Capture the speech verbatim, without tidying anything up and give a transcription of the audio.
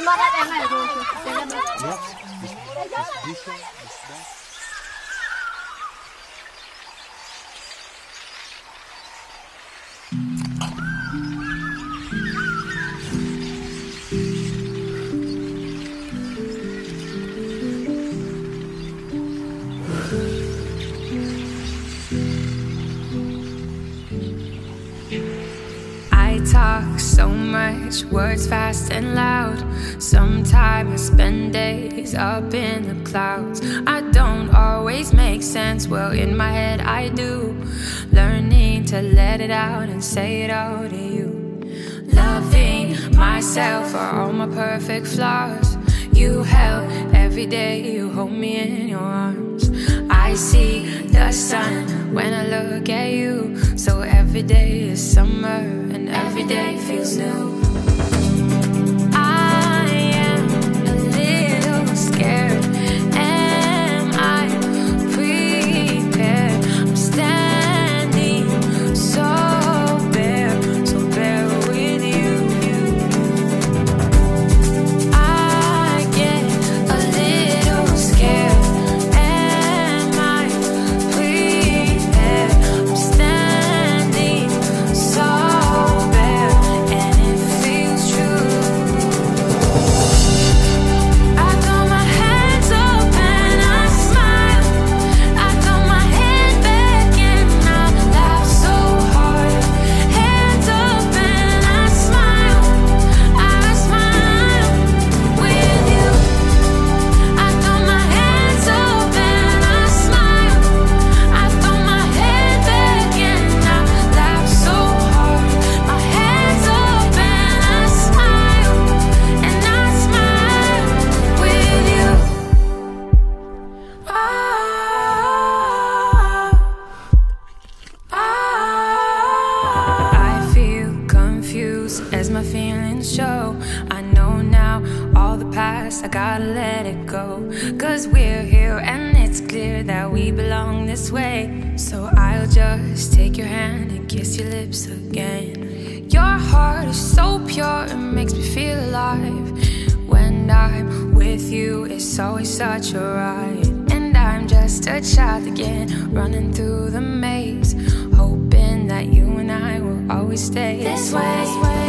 Talk so much, words fast and loud. Sometimes I spend days up in the clouds. I don't always make sense, well in my head I do. Learning to let it out and say it all to you. Loving myself for all my perfect flaws. You help every day, you hold me in your arms. I see the sun when I look at you. So every day is summer and every day feels new. I am a little scared. Am I prepared? I'm standing so bare, so bare with you. I get a little scared. Am I prepared? I'm standing so bare, and it feels true. I throw my hands up and I smile. I throw my head back and I laugh so hard. Hands up and I smile. I smile with you. I throw my hands up and I smile. I throw my head back and I laugh so hard. My hands up and I smile. And I smile with you. Oh, I feel confused as my feelings show. I know now all the past, I gotta let it go. Cause we're here and it's clear that we belong this way. So I'll just take your hand and kiss your lips again. Your heart is so pure, it makes me feel alive. When I'm with you, it's always such a ride. And I'm just a child again, running through the maze, hoping that you and I will always stay this way.